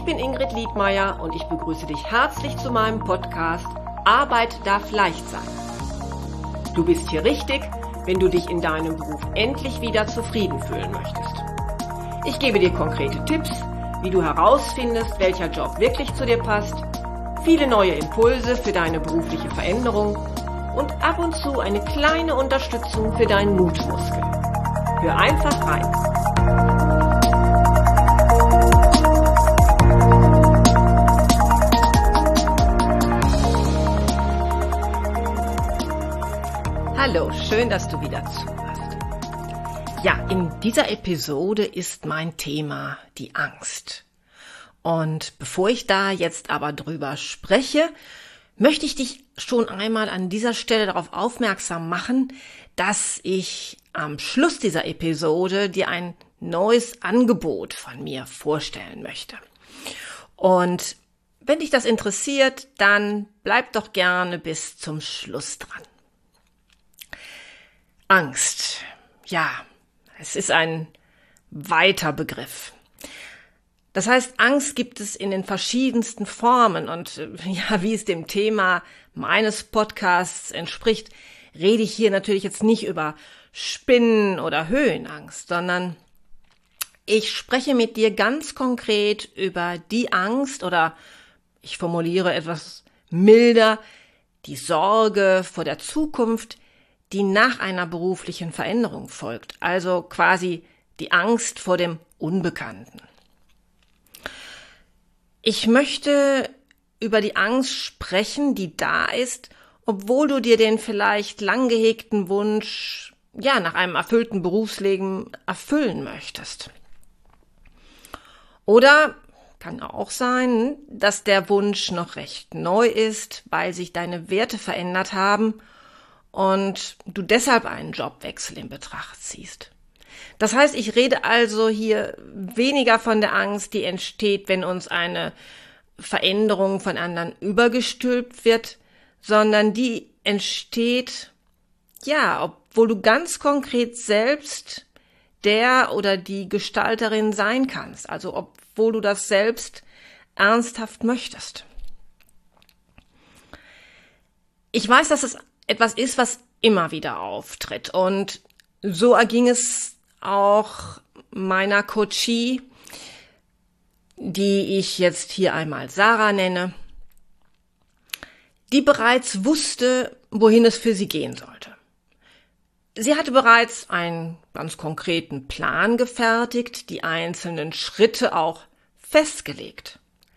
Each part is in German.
Ich bin Ingrid Liedmeier und ich begrüße dich herzlich zu meinem Podcast Arbeit darf leicht sein. Du bist hier richtig, wenn du dich in deinem Beruf endlich wieder zufrieden fühlen möchtest. Ich gebe dir konkrete Tipps, wie du herausfindest, welcher Job wirklich zu dir passt, viele neue Impulse für deine berufliche Veränderung und ab und zu eine kleine Unterstützung für deinen Mutmuskel. Hör einfach rein. Hallo, schön, dass du wieder zuhörst. Ja, in dieser Episode ist mein Thema die Angst. Und bevor ich da jetzt aber drüber spreche, möchte ich dich schon einmal an dieser Stelle darauf aufmerksam machen, dass ich am Schluss dieser Episode dir ein neues Angebot von mir vorstellen möchte. Und wenn dich das interessiert, dann bleib doch gerne bis zum Schluss dran. Angst. Ja, es ist ein weiter Begriff. Das heißt, Angst gibt es in den verschiedensten Formen und ja, wie es dem Thema meines Podcasts entspricht, rede ich hier natürlich jetzt nicht über Spinnen- oder Höhenangst, sondern ich spreche mit dir ganz konkret über die Angst oder ich formuliere etwas milder, die Sorge vor der Zukunft, die nach einer beruflichen Veränderung folgt, also quasi die Angst vor dem Unbekannten. Ich möchte über die Angst sprechen, die da ist, obwohl du dir den vielleicht lang gehegten Wunsch, ja, nach einem erfüllten Berufsleben erfüllen möchtest. Oder kann auch sein, dass der Wunsch noch recht neu ist, weil sich deine Werte verändert haben und du deshalb einen Jobwechsel in Betracht ziehst. Das heißt, ich rede also hier weniger von der Angst, die entsteht, wenn uns eine Veränderung von anderen übergestülpt wird, sondern die entsteht, ja, obwohl du ganz konkret selbst der oder die Gestalterin sein kannst, also obwohl du das selbst ernsthaft möchtest. Ich weiß, dass es etwas ist, was immer wieder auftritt und so erging es auch meiner Coachie, die ich jetzt hier einmal Sarah nenne, die bereits wusste, wohin es für sie gehen sollte. Sie hatte bereits einen ganz konkreten Plan gefertigt, die einzelnen Schritte auch festgelegt.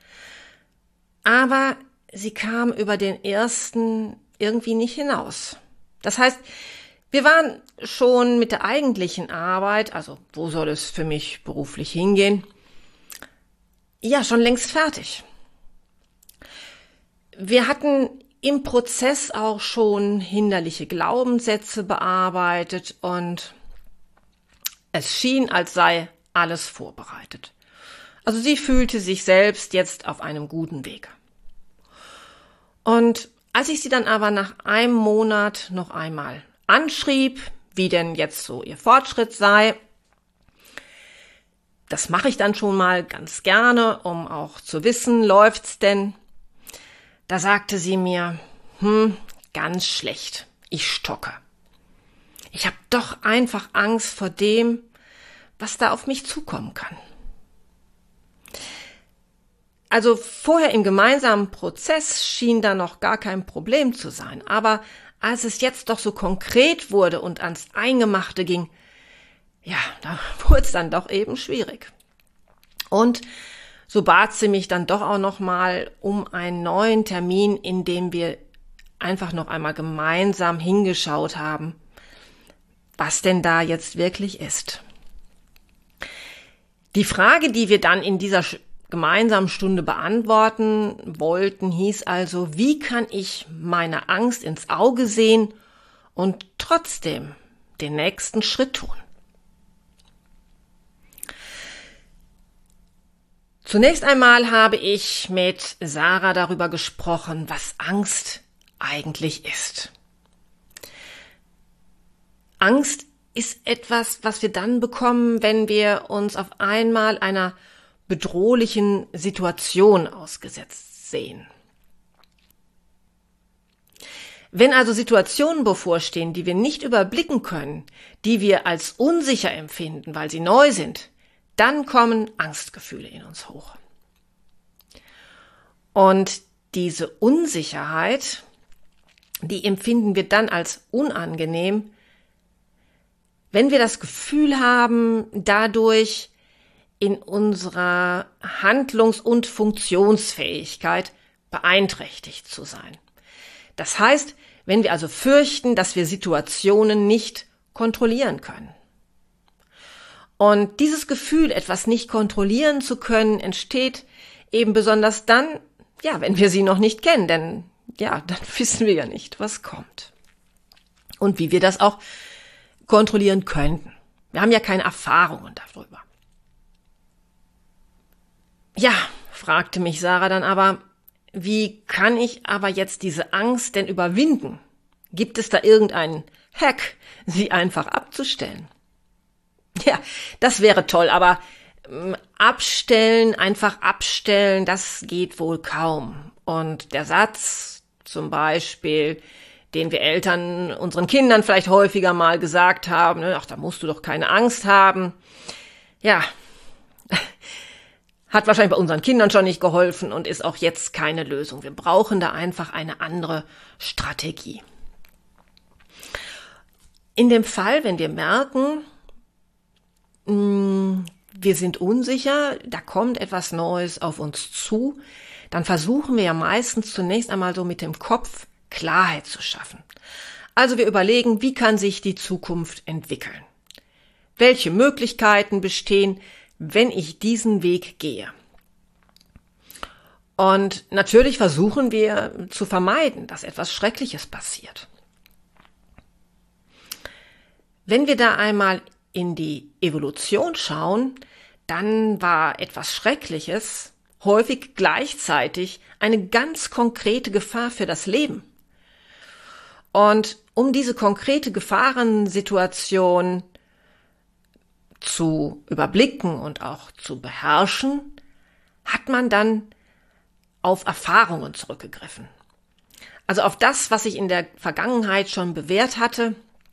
Aber sie kam über den ersten irgendwie nicht hinaus. Das heißt, wir waren schon mit der eigentlichen Arbeit, also wo soll es für mich beruflich hingehen, ja, schon längst fertig. Wir hatten im Prozess auch schon hinderliche Glaubenssätze bearbeitet und es schien, als sei alles vorbereitet. Also sie fühlte sich selbst jetzt auf einem guten Weg. Und als ich sie dann aber nach einem Monat noch einmal anschrieb, wie denn jetzt so ihr Fortschritt sei, das mache ich dann schon mal ganz gerne, um auch zu wissen, läuft's denn? Da sagte sie mir, ganz schlecht, ich stocke. Ich habe doch einfach Angst vor dem, was da auf mich zukommen kann. Also vorher im gemeinsamen Prozess schien da noch gar kein Problem zu sein, aber als es jetzt doch so konkret wurde und ans Eingemachte ging, ja, da wurde es dann doch eben schwierig. Und so bat sie mich dann doch auch noch mal um einen neuen Termin, in dem wir einfach noch einmal gemeinsam hingeschaut haben, was denn da jetzt wirklich ist. Die Frage, die wir dann in dieser gemeinsamen Stunde beantworten wollten, hieß also, wie kann ich meiner Angst ins Auge sehen und trotzdem den nächsten Schritt tun? Zunächst einmal habe ich mit Sarah darüber gesprochen, was Angst eigentlich ist. Angst ist etwas, was wir dann bekommen, wenn wir uns auf einmal einer bedrohlichen Situationen ausgesetzt sehen. Wenn also Situationen bevorstehen, die wir nicht überblicken können, die wir als unsicher empfinden, weil sie neu sind, dann kommen Angstgefühle in uns hoch. Und diese Unsicherheit, die empfinden wir dann als unangenehm, wenn wir das Gefühl haben, dadurch in unserer Handlungs- und Funktionsfähigkeit beeinträchtigt zu sein. Das heißt, wenn wir also fürchten, dass wir Situationen nicht kontrollieren können. Und dieses Gefühl, etwas nicht kontrollieren zu können, entsteht eben besonders dann, wenn wir sie noch nicht kennen, denn dann wissen wir ja nicht, was kommt. Und wie wir das auch kontrollieren könnten. Wir haben ja keine Erfahrungen darüber. Ja, fragte mich Sarah dann aber, wie kann ich aber jetzt diese Angst denn überwinden? Gibt es da irgendeinen Hack, sie einfach abzustellen? Ja, das wäre toll, aber einfach abstellen, das geht wohl kaum. Und der Satz zum Beispiel, den wir Eltern unseren Kindern vielleicht häufiger mal gesagt haben, ach, da musst du doch keine Angst haben. Ja, hat wahrscheinlich bei unseren Kindern schon nicht geholfen und ist auch jetzt keine Lösung. Wir brauchen da einfach eine andere Strategie. In dem Fall, wenn wir merken, wir sind unsicher, da kommt etwas Neues auf uns zu, dann versuchen wir ja meistens zunächst einmal so mit dem Kopf Klarheit zu schaffen. Also wir überlegen, wie kann sich die Zukunft entwickeln? Welche Möglichkeiten bestehen, wenn ich diesen Weg gehe? Und natürlich versuchen wir zu vermeiden, dass etwas Schreckliches passiert. Wenn wir da einmal in die Evolution schauen, dann war etwas Schreckliches häufig gleichzeitig eine ganz konkrete Gefahr für das Leben. Und um diese konkrete Gefahrensituation zu überblicken und auch zu beherrschen, hat man dann auf Erfahrungen zurückgegriffen. Also auf das, was sich in der Vergangenheit schon bewährt hatte,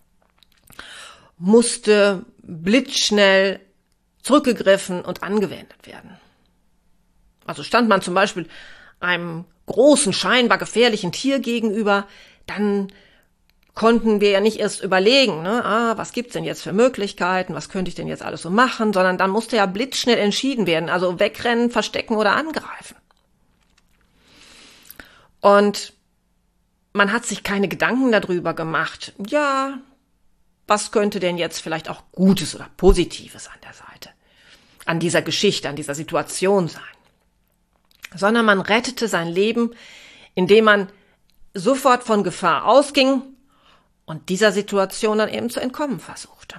musste blitzschnell zurückgegriffen und angewendet werden. Also stand man zum Beispiel einem großen, scheinbar gefährlichen Tier gegenüber, dann konnten wir ja nicht erst überlegen, was gibt's denn jetzt für Möglichkeiten, was könnte ich denn jetzt alles so machen, sondern dann musste ja blitzschnell entschieden werden, also wegrennen, verstecken oder angreifen. Und man hat sich keine Gedanken darüber gemacht, was könnte denn jetzt vielleicht auch Gutes oder Positives an der Seite, an dieser Geschichte, an dieser Situation sein. Sondern man rettete sein Leben, indem man sofort von Gefahr ausging und dieser Situation dann eben zu entkommen versuchte.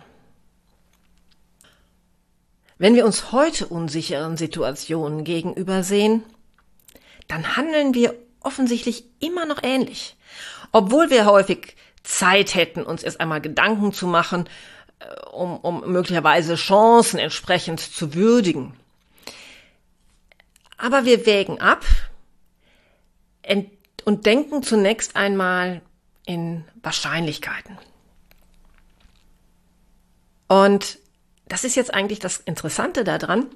Wenn wir uns heute unsicheren Situationen gegenübersehen, dann handeln wir offensichtlich immer noch ähnlich, obwohl wir häufig Zeit hätten, uns erst einmal Gedanken zu machen, um möglicherweise Chancen entsprechend zu würdigen. Aber wir wägen ab und denken zunächst einmal in Wahrscheinlichkeiten. Und das ist jetzt eigentlich das Interessante daran,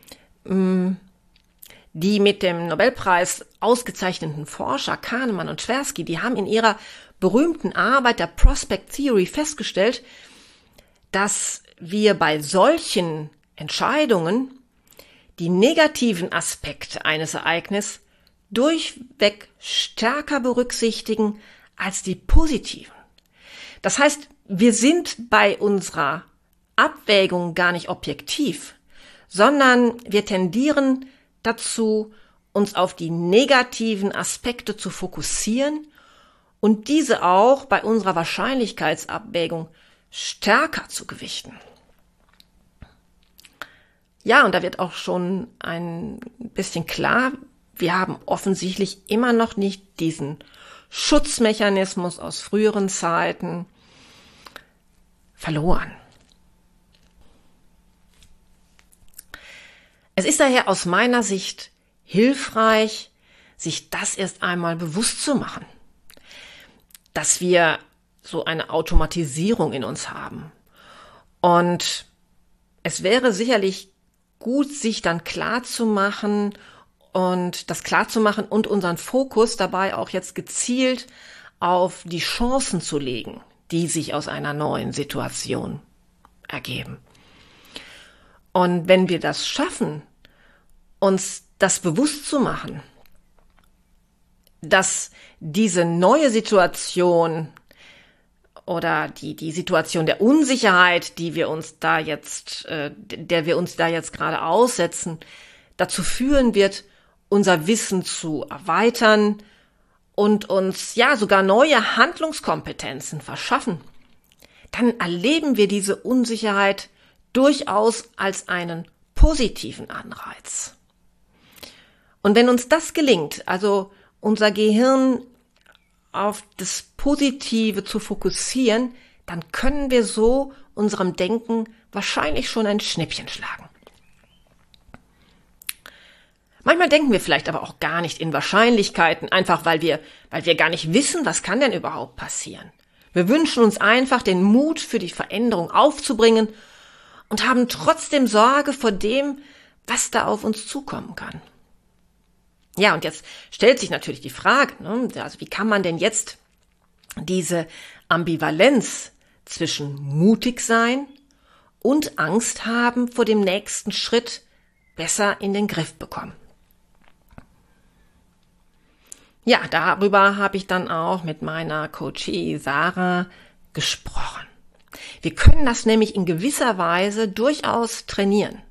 die mit dem Nobelpreis ausgezeichneten Forscher Kahneman und Tversky, die haben in ihrer berühmten Arbeit der Prospect Theory festgestellt, dass wir bei solchen Entscheidungen die negativen Aspekte eines Ereignisses durchweg stärker berücksichtigen als die positiven. Das heißt, wir sind bei unserer Abwägung gar nicht objektiv, sondern wir tendieren dazu, uns auf die negativen Aspekte zu fokussieren und diese auch bei unserer Wahrscheinlichkeitsabwägung stärker zu gewichten. Ja, und da wird auch schon ein bisschen klar, wir haben offensichtlich immer noch nicht diesen Schutzmechanismus aus früheren Zeiten verloren. Es ist daher aus meiner Sicht hilfreich, sich das erst einmal bewusst zu machen, dass wir so eine Automatisierung in uns haben. Und es wäre sicherlich gut, sich dann klarzumachen und unseren Fokus dabei auch jetzt gezielt auf die Chancen zu legen, die sich aus einer neuen Situation ergeben. Und wenn wir das schaffen, uns das bewusst zu machen, dass diese neue Situation oder die Situation der Unsicherheit, der wir uns da jetzt gerade aussetzen, dazu führen wird, unser Wissen zu erweitern und uns sogar neue Handlungskompetenzen verschaffen, dann erleben wir diese Unsicherheit durchaus als einen positiven Anreiz. Und wenn uns das gelingt, also unser Gehirn auf das Positive zu fokussieren, dann können wir so unserem Denken wahrscheinlich schon ein Schnippchen schlagen. Manchmal denken wir vielleicht aber auch gar nicht in Wahrscheinlichkeiten, einfach weil wir gar nicht wissen, was kann denn überhaupt passieren. Wir wünschen uns einfach, den Mut für die Veränderung aufzubringen und haben trotzdem Sorge vor dem, was da auf uns zukommen kann. Ja, und jetzt stellt sich natürlich die Frage, also wie kann man denn jetzt diese Ambivalenz zwischen mutig sein und Angst haben vor dem nächsten Schritt besser in den Griff bekommen? Ja, darüber habe ich dann auch mit meiner Coachie Sarah gesprochen. Wir können das nämlich in gewisser Weise durchaus trainieren.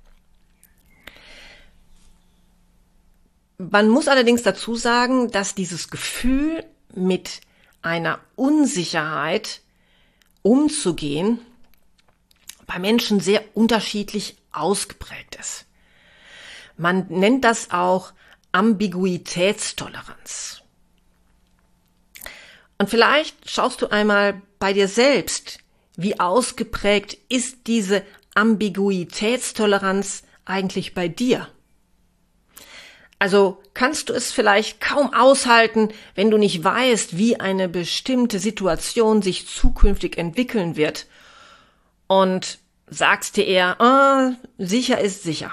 Man muss allerdings dazu sagen, dass dieses Gefühl, mit einer Unsicherheit umzugehen, bei Menschen sehr unterschiedlich ausgeprägt ist. Man nennt das auch Ambiguitätstoleranz. Und vielleicht schaust du einmal bei dir selbst, wie ausgeprägt ist diese Ambiguitätstoleranz eigentlich bei dir? Also kannst du es vielleicht kaum aushalten, wenn du nicht weißt, wie eine bestimmte Situation sich zukünftig entwickeln wird und sagst dir eher, sicher ist sicher.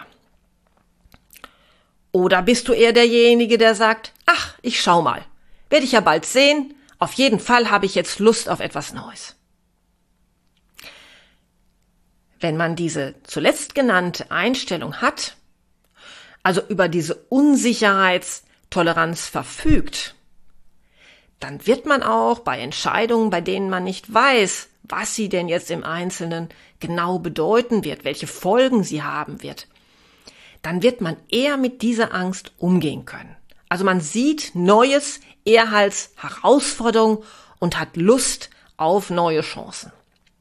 Oder bist du eher derjenige, der sagt, ach, ich schau mal, werde ich ja bald sehen, auf jeden Fall habe ich jetzt Lust auf etwas Neues. Wenn man diese zuletzt genannte Einstellung hat, also über diese Unsicherheitstoleranz verfügt, dann wird man auch bei Entscheidungen, bei denen man nicht weiß, was sie denn jetzt im Einzelnen genau bedeuten wird, welche Folgen sie haben wird, dann wird man eher mit dieser Angst umgehen können. Also man sieht Neues eher als Herausforderung und hat Lust auf neue Chancen.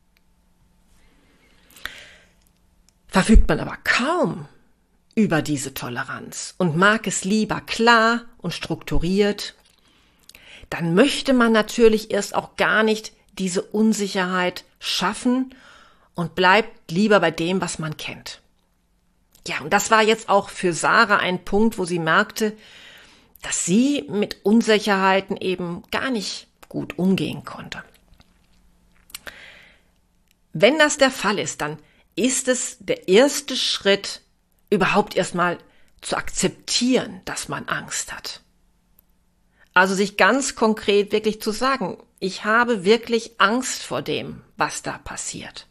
Verfügt man aber kaum über diese Toleranz und mag es lieber klar und strukturiert, dann möchte man natürlich erst auch gar nicht diese Unsicherheit schaffen und bleibt lieber bei dem, was man kennt. Ja, und das war jetzt auch für Sarah ein Punkt, wo sie merkte, dass sie mit Unsicherheiten eben gar nicht gut umgehen konnte. Wenn das der Fall ist, dann ist es der erste Schritt, überhaupt erstmal zu akzeptieren, dass man Angst hat. Also sich ganz konkret wirklich zu sagen, ich habe wirklich Angst vor dem, was da passiert.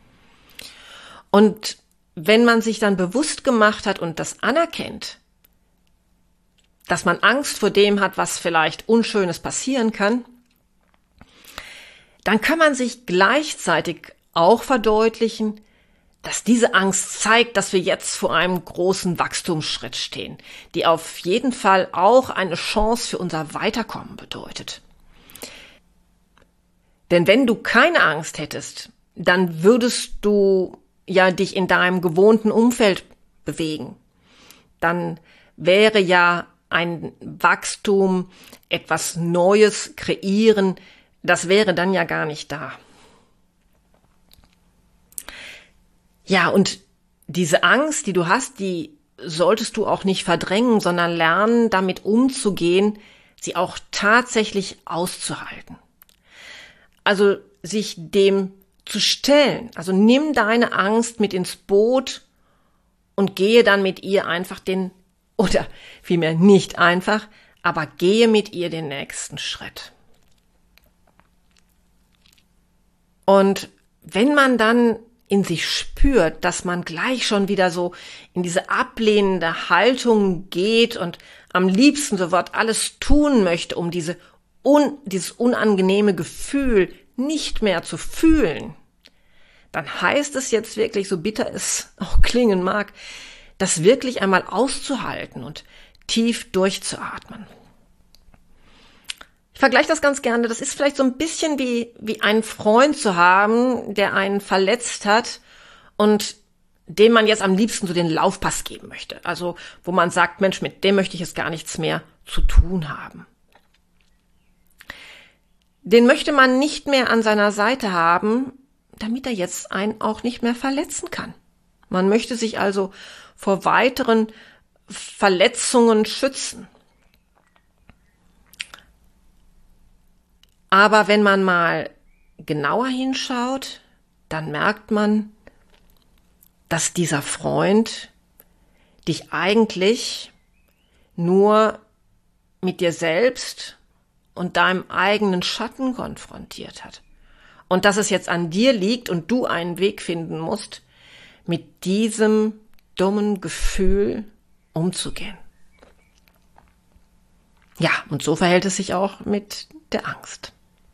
Und wenn man sich dann bewusst gemacht hat und das anerkennt, dass man Angst vor dem hat, was vielleicht Unschönes passieren kann, dann kann man sich gleichzeitig auch verdeutlichen, dass diese Angst zeigt, dass wir jetzt vor einem großen Wachstumsschritt stehen, die auf jeden Fall auch eine Chance für unser Weiterkommen bedeutet. Denn wenn du keine Angst hättest, dann würdest du ja dich in deinem gewohnten Umfeld bewegen. Dann wäre ja ein Wachstum, etwas Neues kreieren, das wäre dann ja gar nicht da. Ja, und diese Angst, die du hast, die solltest du auch nicht verdrängen, sondern lernen, damit umzugehen, sie auch tatsächlich auszuhalten. Also sich dem zu stellen. Also nimm deine Angst mit ins Boot und gehe dann mit ihr einfach oder vielmehr nicht einfach, aber gehe mit ihr den nächsten Schritt. Und wenn man dann in sich spürt, dass man gleich schon wieder so in diese ablehnende Haltung geht und am liebsten sofort alles tun möchte, um dieses unangenehme Gefühl nicht mehr zu fühlen, dann heißt es jetzt wirklich, so bitter es auch klingen mag, das wirklich einmal auszuhalten und tief durchzuatmen. Ich vergleiche das ganz gerne. Das ist vielleicht so ein bisschen wie einen Freund zu haben, der einen verletzt hat und dem man jetzt am liebsten so den Laufpass geben möchte. Also wo man sagt, Mensch, mit dem möchte ich jetzt gar nichts mehr zu tun haben. Den möchte man nicht mehr an seiner Seite haben, damit er jetzt einen auch nicht mehr verletzen kann. Man möchte sich also vor weiteren Verletzungen schützen. Aber wenn man mal genauer hinschaut, dann merkt man, dass dieser Freund dich eigentlich nur mit dir selbst und deinem eigenen Schatten konfrontiert hat. Und dass es jetzt an dir liegt und du einen Weg finden musst, mit diesem dummen Gefühl umzugehen. Ja, und so verhält es sich auch mit der Angst.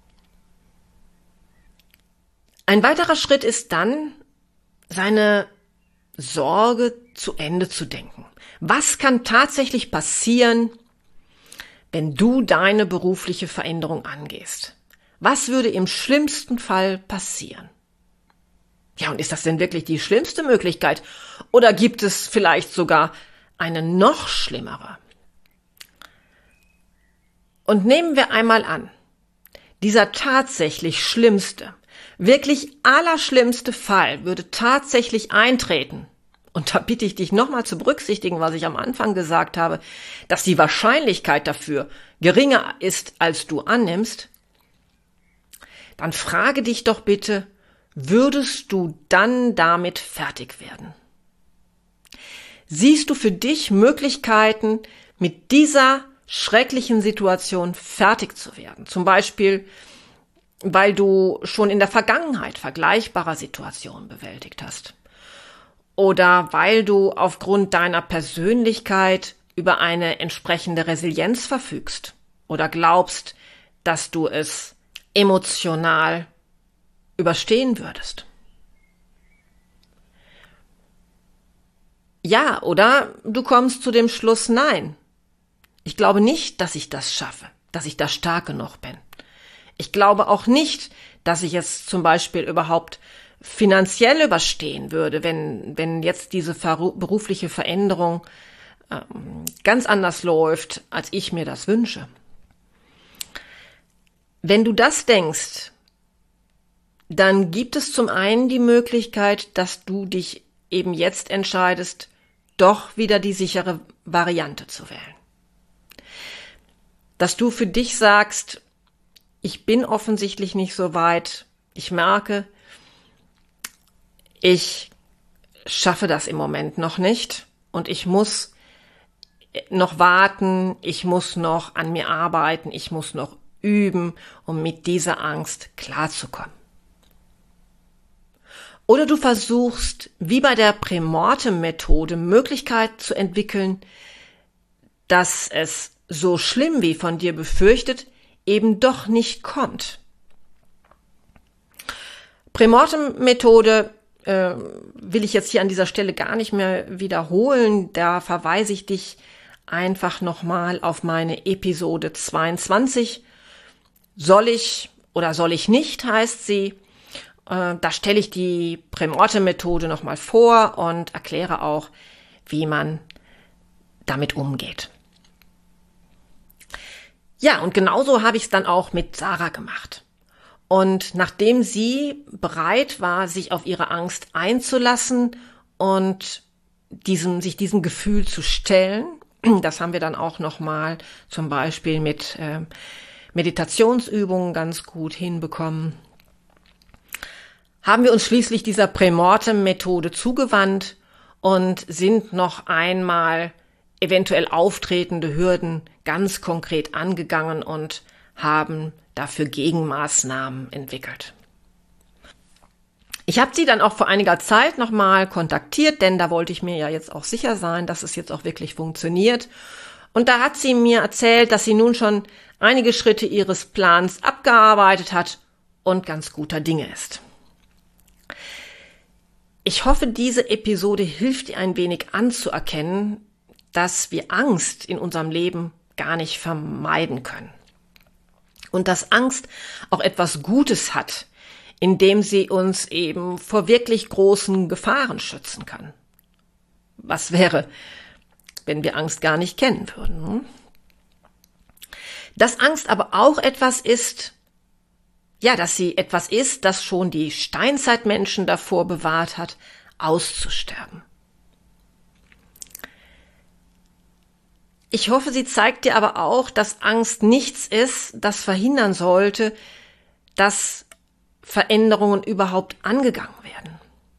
Ein weiterer Schritt ist dann, seine Sorge zu Ende zu denken. Was kann tatsächlich passieren, wenn du deine berufliche Veränderung angehst? Was würde im schlimmsten Fall passieren? Ja, und ist das denn wirklich die schlimmste Möglichkeit? Oder gibt es vielleicht sogar eine noch schlimmere? Und nehmen wir einmal an, dieser tatsächlich schlimmste, wirklich allerschlimmste Fall würde tatsächlich eintreten. Und da bitte ich dich nochmal zu berücksichtigen, was ich am Anfang gesagt habe, dass die Wahrscheinlichkeit dafür geringer ist, als du annimmst. Dann frage dich doch bitte, würdest du dann damit fertig werden? Siehst du für dich Möglichkeiten, mit dieser schrecklichen Situation fertig zu werden? Zum Beispiel, weil du schon in der Vergangenheit vergleichbare Situationen bewältigt hast. Oder weil du aufgrund deiner Persönlichkeit über eine entsprechende Resilienz verfügst. Oder glaubst, dass du es emotional überstehen würdest. Ja, oder du kommst zu dem Schluss, nein. Ich glaube nicht, dass ich das schaffe, dass ich da stark genug bin. Ich glaube auch nicht, dass ich es zum Beispiel überhaupt finanziell überstehen würde, wenn jetzt diese berufliche Veränderung ganz anders läuft, als ich mir das wünsche. Wenn du das denkst, dann gibt es zum einen die Möglichkeit, dass du dich eben jetzt entscheidest, doch wieder die sichere Variante zu wählen. Dass du für dich sagst, ich bin offensichtlich nicht so weit, ich merke, ich schaffe das im Moment noch nicht und ich muss noch warten, ich muss noch an mir arbeiten, ich muss noch üben, um mit dieser Angst klarzukommen. Oder du versuchst, wie bei der Prämortem-Methode, Möglichkeiten zu entwickeln, dass es so schlimm wie von dir befürchtet eben doch nicht kommt. Prämortem-Methode will ich jetzt hier an dieser Stelle gar nicht mehr wiederholen. Da verweise ich dich einfach nochmal auf meine Episode 22. Soll ich oder soll ich nicht, heißt sie. Da stelle ich die Prämortem-Methode nochmal vor und erkläre auch, wie man damit umgeht. Ja, und genauso habe ich es dann auch mit Sarah gemacht. Und nachdem sie bereit war, sich auf ihre Angst einzulassen und sich diesem Gefühl zu stellen. Das haben wir dann auch nochmal zum Beispiel mit Meditationsübungen ganz gut hinbekommen. Haben wir uns schließlich dieser Prämortem-Methode zugewandt und sind noch einmal eventuell auftretende Hürden ganz konkret angegangen und haben dafür Gegenmaßnahmen entwickelt. Ich habe sie dann auch vor einiger Zeit nochmal kontaktiert, denn da wollte ich mir ja jetzt auch sicher sein, dass es jetzt auch wirklich funktioniert. Und da hat sie mir erzählt, dass sie nun schon einige Schritte ihres Plans abgearbeitet hat und ganz guter Dinge ist. Ich hoffe, diese Episode hilft dir ein wenig anzuerkennen, dass wir Angst in unserem Leben gar nicht vermeiden können. Und dass Angst auch etwas Gutes hat, indem sie uns eben vor wirklich großen Gefahren schützen kann. Was wäre, wenn wir Angst gar nicht kennen würden? Dass Angst aber auch etwas ist, dass sie etwas ist, das schon die Steinzeitmenschen davor bewahrt hat, auszusterben. Ich hoffe, sie zeigt dir aber auch, dass Angst nichts ist, das verhindern sollte, dass Veränderungen überhaupt angegangen werden.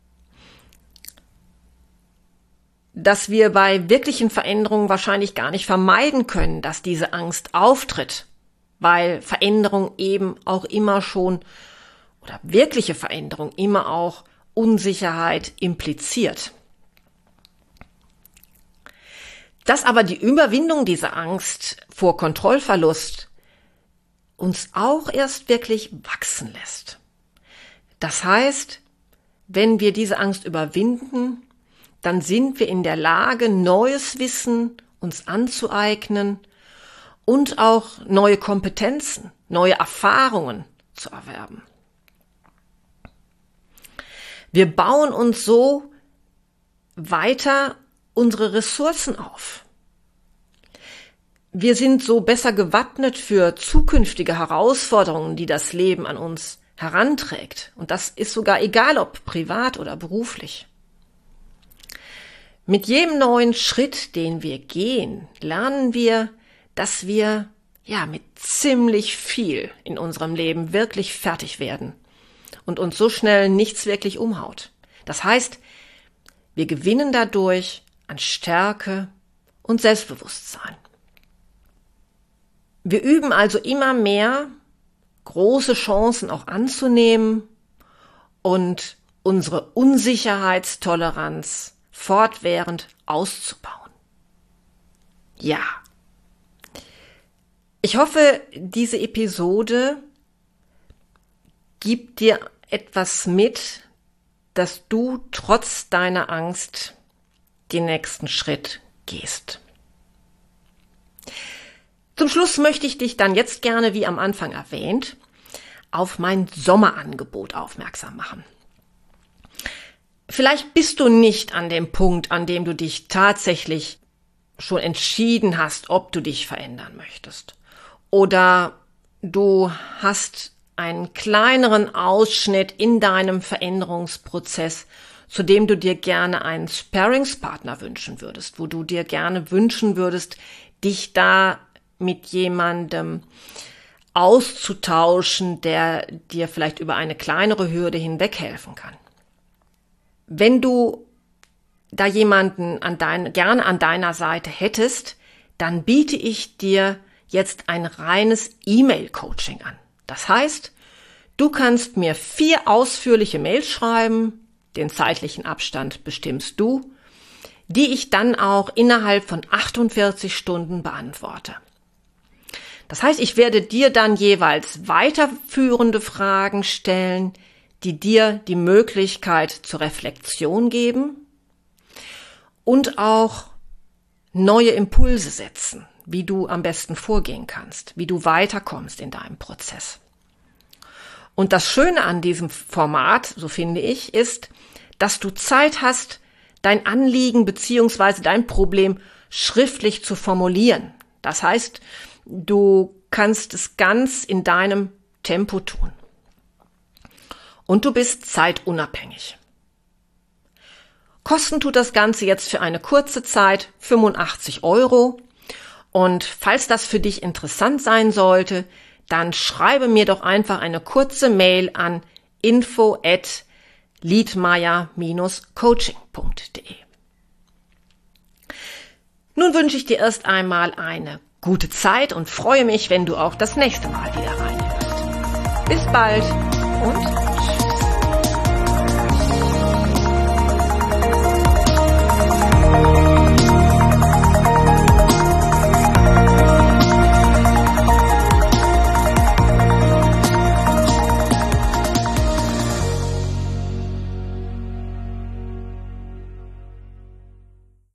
Dass wir bei wirklichen Veränderungen wahrscheinlich gar nicht vermeiden können, dass diese Angst auftritt, weil Veränderung eben auch immer schon, oder wirkliche Veränderung immer auch Unsicherheit impliziert. Dass aber die Überwindung dieser Angst vor Kontrollverlust uns auch erst wirklich wachsen lässt. Das heißt, wenn wir diese Angst überwinden, dann sind wir in der Lage, neues Wissen uns anzueignen und auch neue Kompetenzen, neue Erfahrungen zu erwerben. Wir bauen uns so weiter unsere Ressourcen auf. Wir sind so besser gewappnet für zukünftige Herausforderungen, die das Leben an uns heranträgt. Und das ist sogar egal, ob privat oder beruflich. Mit jedem neuen Schritt, den wir gehen, lernen wir, dass wir mit ziemlich viel in unserem Leben wirklich fertig werden und uns so schnell nichts wirklich umhaut. Das heißt, wir gewinnen dadurch an Stärke und Selbstbewusstsein. Wir üben also immer mehr, große Chancen auch anzunehmen und unsere Unsicherheitstoleranz fortwährend auszubauen. Ja. Ich hoffe, diese Episode gibt dir etwas mit, dass du trotz deiner Angst den nächsten Schritt gehst. Zum Schluss möchte ich dich dann jetzt gerne, wie am Anfang erwähnt, auf mein Sommerangebot aufmerksam machen. Vielleicht bist du nicht an dem Punkt, an dem du dich tatsächlich schon entschieden hast, ob du dich verändern möchtest. Oder du hast einen kleineren Ausschnitt in deinem Veränderungsprozess, zu dem du dir gerne einen Sparringspartner wünschen würdest, wo du dir gerne wünschen würdest, dich da mit jemandem auszutauschen, der dir vielleicht über eine kleinere Hürde hinweg helfen kann. Wenn du da jemanden gerne an deiner Seite hättest, dann biete ich dir jetzt ein reines E-Mail-Coaching an. Das heißt, du kannst mir 4 ausführliche Mails schreiben, den zeitlichen Abstand bestimmst du, die ich dann auch innerhalb von 48 Stunden beantworte. Das heißt, ich werde dir dann jeweils weiterführende Fragen stellen, die dir die Möglichkeit zur Reflexion geben und auch neue Impulse setzen, wie du am besten vorgehen kannst, wie du weiterkommst in deinem Prozess. Und das Schöne an diesem Format, so finde ich, ist, dass du Zeit hast, dein Anliegen bzw. dein Problem schriftlich zu formulieren. Das heißt, du kannst es ganz in deinem Tempo tun. Und du bist zeitunabhängig. Kosten tut das Ganze jetzt für eine kurze Zeit 85 €. Und falls das für dich interessant sein sollte, dann schreibe mir doch einfach eine kurze Mail an info@liedmeier-coaching.de. Nun wünsche ich dir erst einmal eine gute Zeit und freue mich, wenn du auch das nächste Mal wieder reinhörst. Bis bald und tschüss.